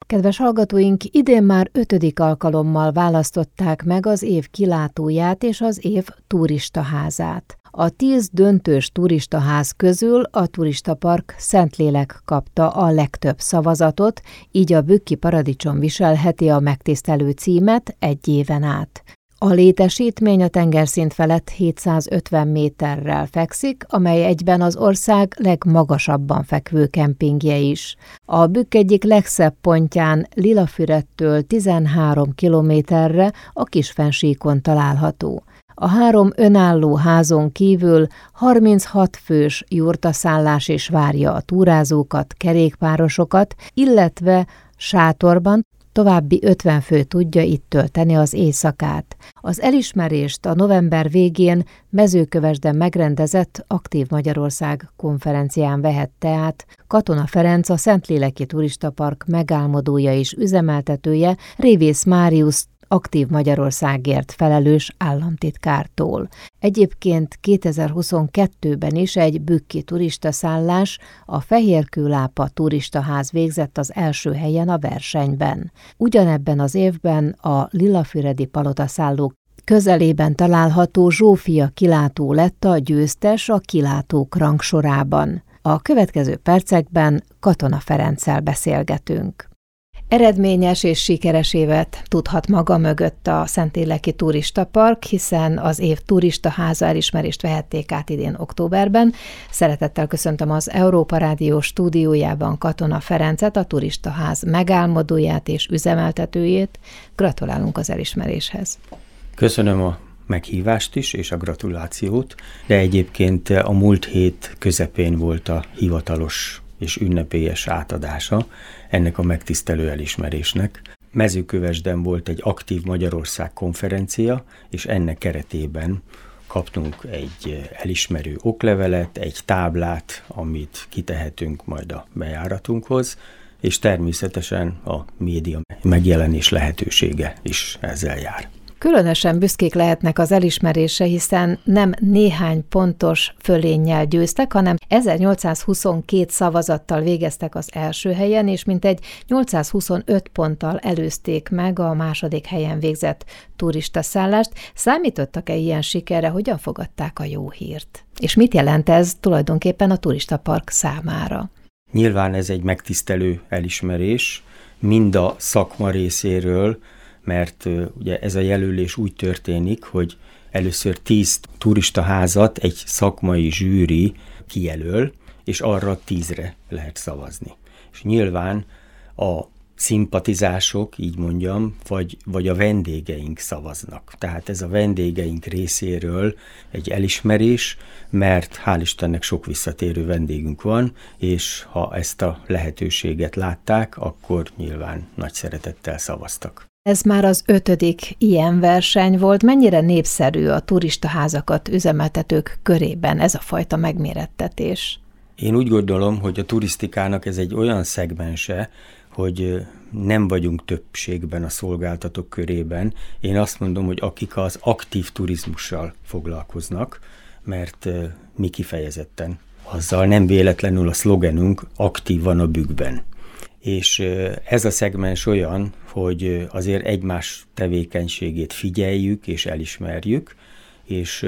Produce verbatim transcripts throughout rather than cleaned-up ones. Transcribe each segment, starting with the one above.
Kedves hallgatóink, idén már ötödik alkalommal választották meg az év kilátóját és az év turistaházát. A tíz döntős turistaház közül a Turistapark Szentlélek kapta a legtöbb szavazatot, így a Bükki Paradicsom viselheti a megtisztelő címet egy éven át. A létesítmény a tengerszint felett hétszázötven méterrel fekszik, amely egyben az ország legmagasabban fekvő kempingje is. A Bükk egyik legszebb pontján, Lilafüredtől tizenhárom kilométerre a Kisfensíkon található. A három önálló házon kívül harminchat fős jurtaszállás is várja a túrázókat, kerékpárosokat, illetve sátorban további ötven fő tudja itt tölteni az éjszakát. Az elismerést a november végén Mezőkövesden megrendezett Aktív Magyarország konferencián vehette át Katona Ferenc, a Szentléleki Turistapark megálmodója és üzemeltetője, Révész Máriusz Aktív Magyarországért felelős államtitkártól. Egyébként kétezer-huszonkettőben is egy bükki turistaszállás, a Fehérkőlápa turistaház végzett az első helyen a versenyben. Ugyanebben az évben a Lilafüredi palotaszállók közelében található Zsófia kilátó lett a győztes a kilátók rangsorában. A következő percekben Katona Ferenccel beszélgetünk. Eredményes és sikeres évet tudhat maga mögött a Szentléleki Turistapark, hiszen az év turistaháza elismerést vehették át idén októberben. Szeretettel köszöntöm az Európa Rádió stúdiójában Katona Ferencet, a Turistaház megálmodóját és üzemeltetőjét. Gratulálunk az elismeréshez. Köszönöm a meghívást is, és a gratulációt, de egyébként a múlt hét közepén volt a hivatalos és ünnepélyes átadása ennek a megtisztelő elismerésnek. Mezőkövesden volt egy Aktív Magyarország konferencia, és ennek keretében kaptunk egy elismerő oklevelet, egy táblát, amit kitehetünk majd a bejáratunkhoz, és természetesen a média megjelenés lehetősége is ezzel jár. Különösen büszkék lehetnek az elismerésre, hiszen nem néhány pontos fölénnyel győztek, hanem ezernyolcszázhuszonkettő szavazattal végeztek az első helyen, és mintegy nyolcszázhuszonöt ponttal előzték meg a második helyen végzett turistaszállást. Számítottak-e ilyen sikerre, hogyan fogadták a jó hírt? És mit jelent ez tulajdonképpen a Turistapark számára? Nyilván ez egy megtisztelő elismerés, mind a szakma részéről, mert ugye ez a jelölés úgy történik, hogy először tíz turistaházat egy szakmai zsűri kijelöl, és arra tízre lehet szavazni. És nyilván a szimpatizások, így mondjam, vagy, vagy a vendégeink szavaznak. Tehát ez a vendégeink részéről egy elismerés, mert hál' Istennek sok visszatérő vendégünk van, és ha ezt a lehetőséget látták, akkor nyilván nagy szeretettel szavaztak. Ez már az ötödik ilyen verseny volt. Mennyire népszerű a turistaházakat üzemeltetők körében ez a fajta megmérettetés? Én úgy gondolom, hogy a turisztikának ez egy olyan szegmense, hogy nem vagyunk többségben a szolgáltatók körében. Én azt mondom, hogy akik az aktív turizmussal foglalkoznak, mert mi kifejezetten azzal nem véletlenül a szlogenünk aktív van a Bükkben. És ez a szegmens olyan, hogy azért egymás tevékenységét figyeljük és elismerjük, és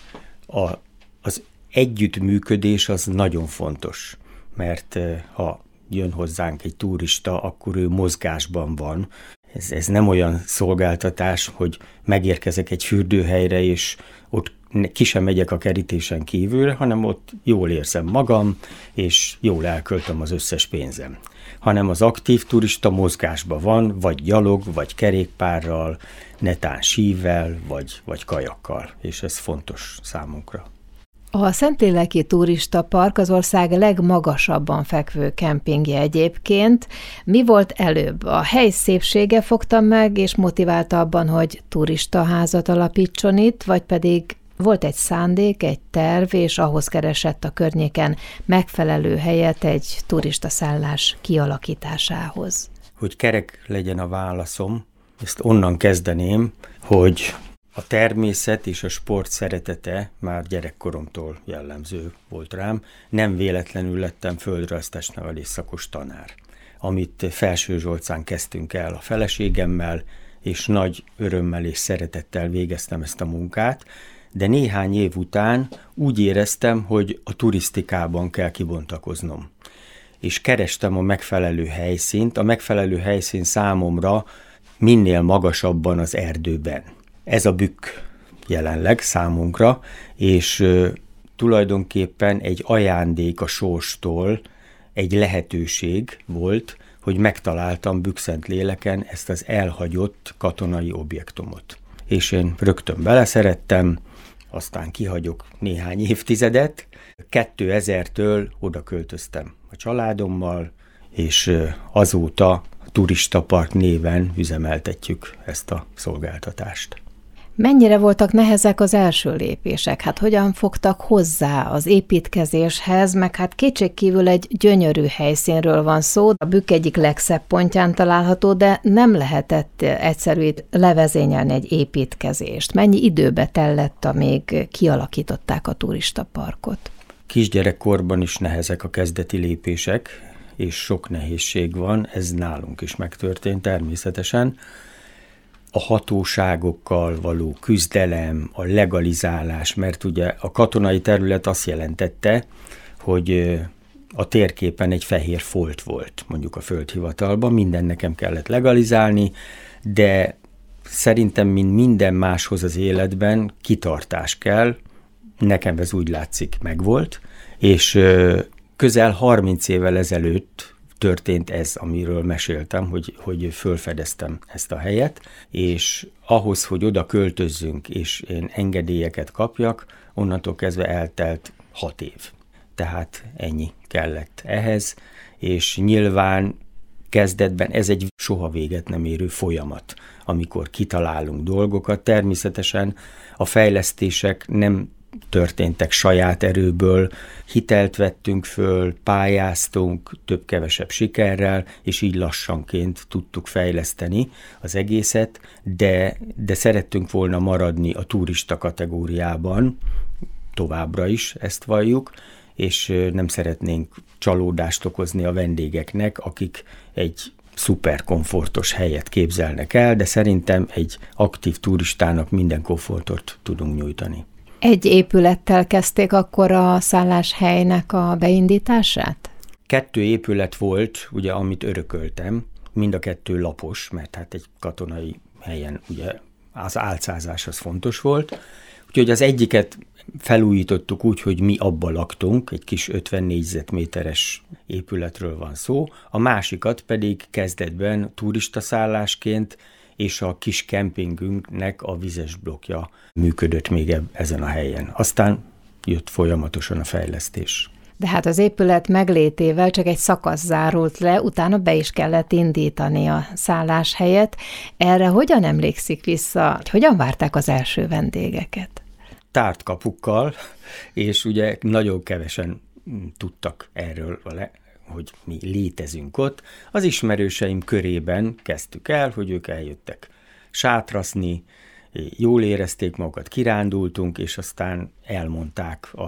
a, az együttműködés az nagyon fontos, mert ha jön hozzánk egy turista, akkor ő mozgásban van. Ez, ez nem olyan szolgáltatás, hogy megérkezek egy fürdőhelyre, és ott ki sem megyek a kerítésen kívülre, hanem ott jól érzem magam, és jól elköltöm az összes pénzem. Hanem az aktív turista mozgásban van, vagy gyalog, vagy kerékpárral, netán sívvel, vagy, vagy kajakkal, és ez fontos számunkra. A Szentléleki Turistapark az ország legmagasabban fekvő kempingje egyébként. Mi volt előbb? A hely szépsége fogta meg, és motiválta abban, hogy turistaházat alapítson itt, vagy pedig volt egy szándék, egy terv, és ahhoz keresett a környéken megfelelő helyet egy turistaszállás kialakításához? Hogy kerek legyen a válaszom, ezt onnan kezdeném, hogy a természet és a sport szeretete már gyerekkoromtól jellemző volt rám. Nem véletlenül lettem földrajztechnevelés szakos tanár. amit Felsőzsolcán kezdtünk el a feleségemmel, és nagy örömmel és szeretettel végeztem ezt a munkát, de néhány év után úgy éreztem, hogy a turisztikában kell kibontakoznom. És kerestem a megfelelő helyszínt, a megfelelő helyszín számomra minél magasabban az erdőben. Ez a Bükk jelenleg számunkra, és ö, tulajdonképpen egy ajándék a sorstól, egy lehetőség volt, hogy megtaláltam Bükkszentléleken ezt az elhagyott katonai objektumot. És én rögtön beleszerettem, aztán kihagyok néhány évtizedet. kétezertől oda költöztem a családommal, és azóta Turistapark néven üzemeltetjük ezt a szolgáltatást. Mennyire voltak nehezek az első lépések? Hát hogyan fogtak hozzá az építkezéshez, meg hát kétségkívül egy gyönyörű helyszínről van szó, a Bükk egyik legszebb pontján található, de nem lehetett egyszerű levezényelni egy építkezést. Mennyi időbe tellett, amíg kialakították a turistaparkot? Kisgyerekkorban is nehezek a kezdeti lépések, és sok nehézség van, ez nálunk is megtörtént természetesen. A hatóságokkal való küzdelem, a legalizálás, mert ugye a katonai terület azt jelentette, hogy a térképen egy fehér folt volt, mondjuk a földhivatalban, minden nekem kellett legalizálni, de szerintem, mint minden máshoz az életben, kitartás kell, nekem ez úgy látszik megvolt, és közel harminc évvel ezelőtt történt ez, amiről meséltem, hogy, hogy fölfedeztem ezt a helyet, és ahhoz, hogy oda költözzünk, és én engedélyeket kapjak, onnantól kezdve eltelt hat év. Tehát ennyi kellett ehhez, és nyilván kezdetben ez egy soha véget nem érő folyamat, amikor kitalálunk dolgokat. Természetesen a fejlesztések nem történtek saját erőből, hitelt vettünk föl, pályáztunk több-kevesebb sikerrel, és így lassanként tudtuk fejleszteni az egészet, de, de szerettünk volna maradni a turista kategóriában, továbbra is ezt valljuk, és nem szeretnénk csalódást okozni a vendégeknek, akik egy szuper komfortos helyet képzelnek el, de szerintem egy aktív turistának minden komfortot tudunk nyújtani. Egy épülettel kezdték akkor a szálláshelynek a beindítását? Kettő épület volt, ugye, amit örököltem, mind a kettő lapos, mert hát egy katonai helyen ugye az álcázás az fontos volt. Úgyhogy az egyiket felújítottuk úgy, hogy mi abba laktunk, egy kis ötven négyzetméteres épületről van szó, a másikat pedig kezdetben turistaszállásként és a kis kempingünknek a vizes blokkja működött még ezen a helyen. Aztán jött folyamatosan a fejlesztés. De hát az épület meglétével csak egy szakasz zárult le, utána be is kellett indítani a szálláshelyet. Erre hogyan emlékszik vissza, hogy hogyan várták az első vendégeket? Tárt kapukkal, és ugye nagyon kevesen tudtak erről, hogy mi létezünk ott. Az ismerőseim körében kezdtük el, hogy ők eljöttek sátraszni, jól érezték magukat, kirándultunk, és aztán elmondták a,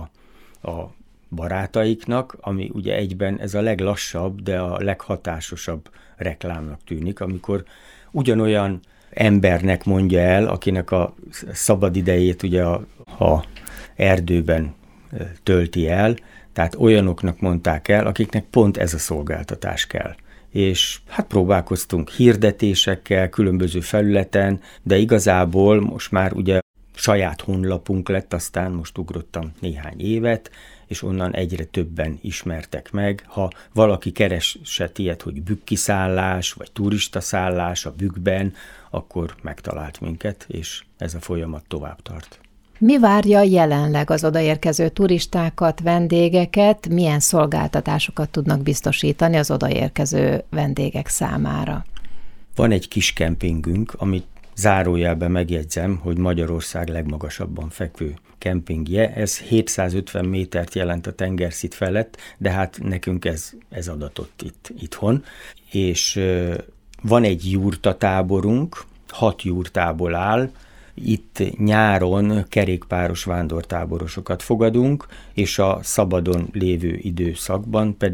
a barátaiknak, ami ugye egyben ez a leglassabb, de a leghatásosabb reklámnak tűnik, amikor ugyanolyan embernek mondja el, akinek a szabadidejét ugye a, a erdőben tölti el, tehát olyanoknak mondták el, akiknek pont ez a szolgáltatás kell. És hát próbálkoztunk hirdetésekkel, különböző felületen, de igazából most már ugye saját honlapunk lett, aztán most ugrottam néhány évet, és onnan egyre többen ismertek meg. Ha valaki keresett ilyet, hogy bükkiszállás, vagy turistaszállás a Bükkben, akkor megtalált minket, és ez a folyamat tovább tart. Mi várja jelenleg az odaérkező turistákat, vendégeket, milyen szolgáltatásokat tudnak biztosítani az odaérkező vendégek számára? Van egy kis kempingünk, amit zárójelben megjegyzem, hogy Magyarország legmagasabban fekvő kempingje. Ez hétszázötven métert jelent a tengerszint felett, de hát nekünk ez, ez adatott itt, itthon. És van egy jurtatáborunk, hat jurtából áll. Itt nyáron kerékpáros vándortáborosokat fogadunk, és a szabadon lévő időszakban pedig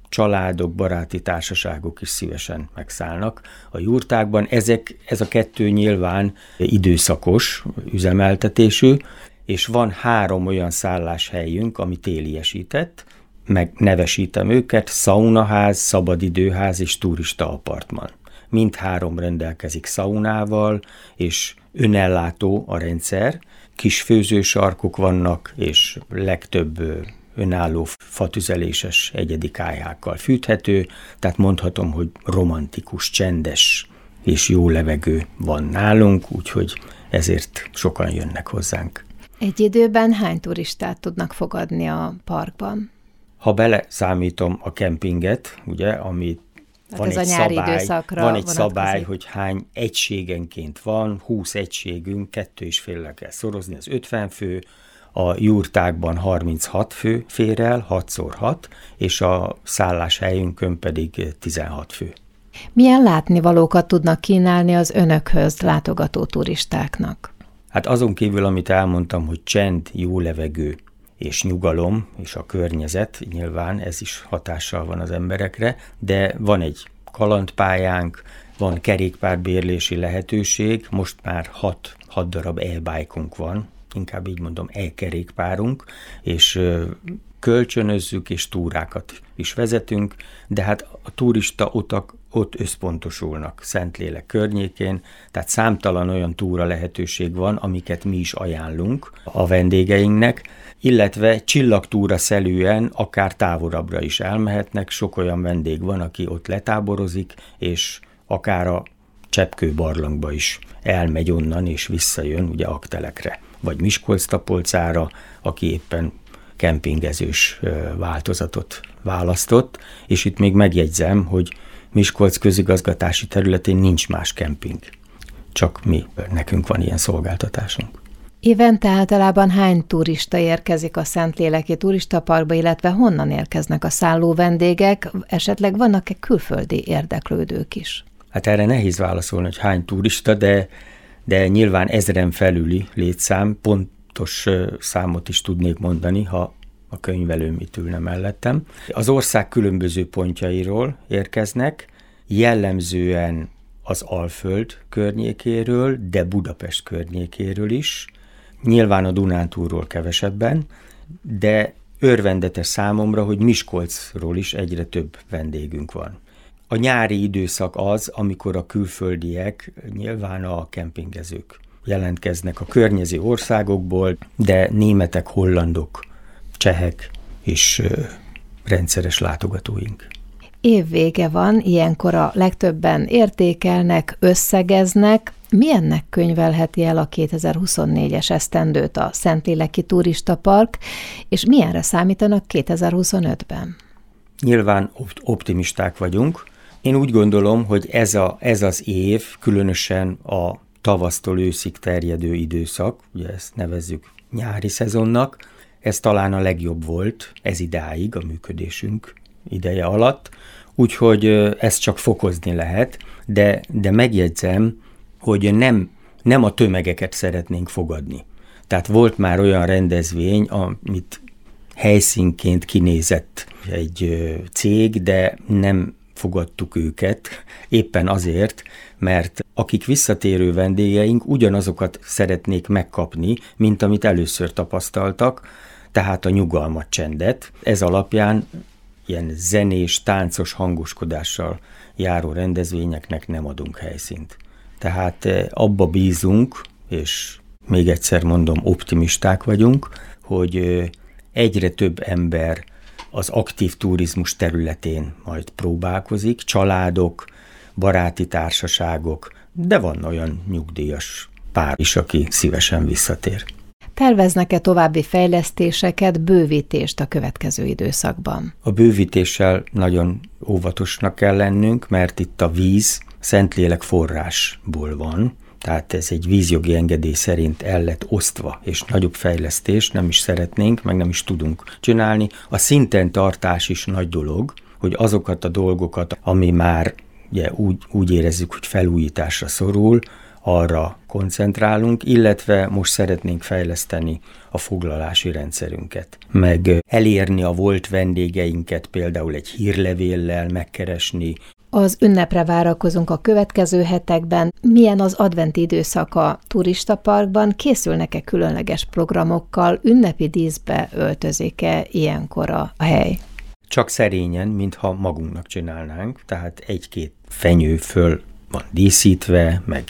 családok, baráti társaságok is szívesen megszállnak a jurtákban. Ezek, ez a kettő nyilván időszakos üzemeltetésű, és van három olyan szálláshelyünk, ami téliesített, meg nevesítem őket, szaunaház, szabadidőház és turista apartman. Mindhárom rendelkezik szaunával, és önellátó a rendszer, kis főzősarkok vannak, és legtöbb önálló fatüzeléses egyedi kályhákkal fűthető, tehát mondhatom, hogy romantikus, csendes és jó levegő van nálunk, úgyhogy ezért sokan jönnek hozzánk. Egy időben hány turistát tudnak fogadni a parkban? Ha beleszámítom a kempinget, ugye, ami hát van, egy szabály, van egy szabály, hogy hány egységenként van, húsz egységünk, kettő és féllel kell szorozni, az ötven fő, a jurtákban harminchat fő fér el, hatszor hat, és a szálláshelyünkön pedig tizenhat fő. Milyen látnivalókat tudnak kínálni az önökhöz látogató turistáknak? Hát azon kívül, amit elmondtam, hogy csend, jó levegő és nyugalom, és a környezet, nyilván ez is hatással van az emberekre, de van egy kalandpályánk, van kerékpárbérlési lehetőség, most már hat, hat darab e-bike-unk van, inkább így mondom e-kerékpárunk, és kölcsönözzük, és túrákat is vezetünk, de hát a turista utak ott összpontosulnak Szentlélek környékén, tehát számtalan olyan túra lehetőség van, amiket mi is ajánlunk a vendégeinknek, illetve csillagtúra szelűen akár távolabbra is elmehetnek, sok olyan vendég van, aki ott letáborozik, és akár a Cseppkő barlangba is elmegy onnan, és visszajön ugye Aktelekre, vagy Miskolc-Tapolcára, aki éppen kempingezős változatot választott, és itt még megjegyzem, hogy Miskolc közigazgatási területén nincs más kemping, csak mi, nekünk van ilyen szolgáltatásunk. Évente általában hány turista érkezik a Szentléleki Turistaparkba, illetve honnan érkeznek a szálló vendégek, esetleg vannak-e külföldi érdeklődők is? Hát erre nehéz válaszolni, hogy hány turista, de, de nyilván ezren felüli létszám, pontos számot is tudnék mondani, ha a könyvelőm itt ülne mellettem. Az ország különböző pontjairól érkeznek, jellemzően az Alföld környékéről, de Budapest környékéről is, nyilván a Dunántúlról kevesebben, de örvendetes számomra, hogy Miskolcról is egyre több vendégünk van. A nyári időszak az, amikor a külföldiek, nyilván a kempingezők jelentkeznek a környező országokból, de németek, hollandok, csehek és rendszeres látogatóink. Évvége van, ilyenkor a legtöbben értékelnek, összegeznek. Milyennek könyvelheti el a kétezer-huszonnégyes esztendőt a Szentléleki Turistapark, és milyenre számítanak kétezer-huszonötben? Nyilván optimisták vagyunk. Én úgy gondolom, hogy ez, a, ez az év, különösen a tavasztól őszig terjedő időszak, ugye ezt nevezzük nyári szezonnak, ez talán a legjobb volt ez idáig a működésünk ideje alatt, úgyhogy ezt csak fokozni lehet, de, de megjegyzem, hogy nem, nem a tömegeket szeretnénk fogadni. Tehát volt már olyan rendezvény, amit helyszínként kinézett egy cég, de nem fogadtuk őket, éppen azért, mert akik visszatérő vendégeink ugyanazokat szeretnék megkapni, mint amit először tapasztaltak, tehát a nyugalmat, csendet. Ez alapján ilyen zenés, táncos hangoskodással járó rendezvényeknek nem adunk helyszínt. Tehát abba bízunk, és még egyszer mondom, optimisták vagyunk, hogy egyre több ember az aktív turizmus területén majd próbálkozik, családok, baráti társaságok, de van olyan nyugdíjas pár is, aki szívesen visszatér. Terveznek-e további fejlesztéseket, bővítést a következő időszakban? A bővítéssel nagyon óvatosnak kell lennünk, mert itt a víz Szentlélek forrásból van, tehát ez egy vízjogi engedély szerint el lett osztva, és nagyobb fejlesztést nem is szeretnénk, meg nem is tudunk csinálni. A szinten tartás is nagy dolog, hogy azokat a dolgokat, ami már ugye, úgy, úgy érezzük, hogy felújításra szorul, arra koncentrálunk, illetve most szeretnénk fejleszteni a foglalási rendszerünket, meg elérni a volt vendégeinket például egy hírlevéllel, megkeresni. Az ünnepre várakozunk a következő hetekben. Milyen az adventi időszak a turistaparkban? Készülnek-e különleges programokkal? Ünnepi díszbe öltözik-e ilyenkor a hely? Csak szerényen, mintha magunknak csinálnánk, tehát egy-két fenyő föl van díszítve, meg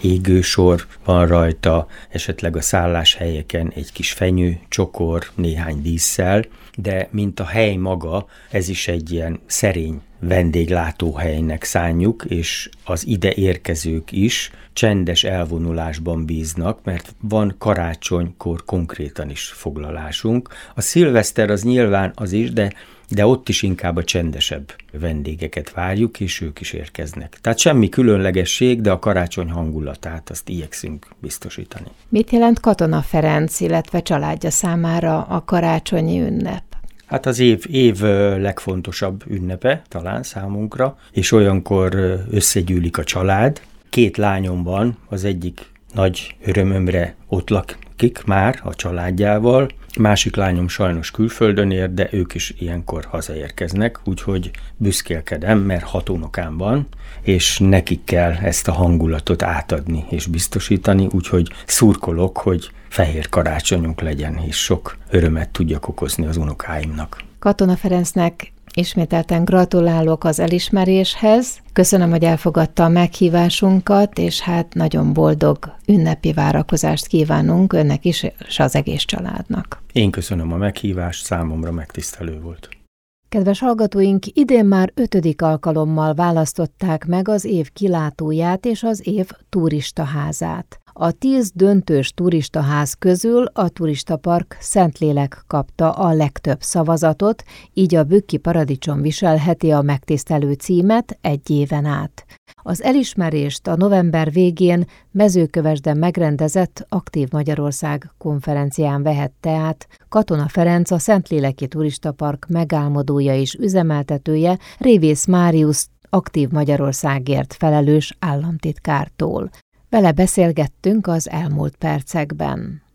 égősor van rajta, esetleg a szálláshelyeken egy kis fenyő, csokor, néhány dísszel, de mint a hely maga, ez is egy ilyen szerény vendéglátóhelynek szánjuk, és az ide érkezők is csendes elvonulásban bíznak, mert van karácsonykor konkrétan is foglalásunk. A szilveszter az nyilván az is, de de ott is inkább a csendesebb vendégeket várjuk, és ők is érkeznek. Tehát semmi különlegesség, de a karácsony hangulatát azt igyekszünk biztosítani. Mit jelent Katona Ferenc, illetve családja számára a karácsonyi ünnep? Hát az év, év legfontosabb ünnepe talán számunkra, és olyankor összegyűlik a család. Két lányom van, az egyik nagy örömömre ott lakik már a családjával, másik lányom sajnos külföldön ér, de ők is ilyenkor hazaérkeznek, úgyhogy büszkélkedem, mert hat unokám van, és nekik kell ezt a hangulatot átadni és biztosítani, úgyhogy szurkolok, hogy fehér karácsonyunk legyen, és sok örömet tudjak okozni az unokáimnak. Katona Ferencnek ismételten gratulálok az elismeréshez. Köszönöm, hogy elfogadta a meghívásunkat, és hát nagyon boldog ünnepi várakozást kívánunk önnek is, és az egész családnak. Én köszönöm a meghívást, számomra megtisztelő volt. Kedves hallgatóink, idén már ötödik alkalommal választották meg az év kilátóját és az év turistaházát. A tíz döntős turistaház közül a Turistapark Szentlélek kapta a legtöbb szavazatot, így a Bükki Paradicsom viselheti a megtisztelő címet egy éven át. Az elismerést a november végén Mezőkövesden megrendezett Aktív Magyarország konferencián vehette át Katona Ferenc, a Szentléleki Turistapark megálmodója és üzemeltetője, Révész Máriusz Aktív Magyarországért felelős államtitkártól. Vele beszélgettünk az elmúlt percekben.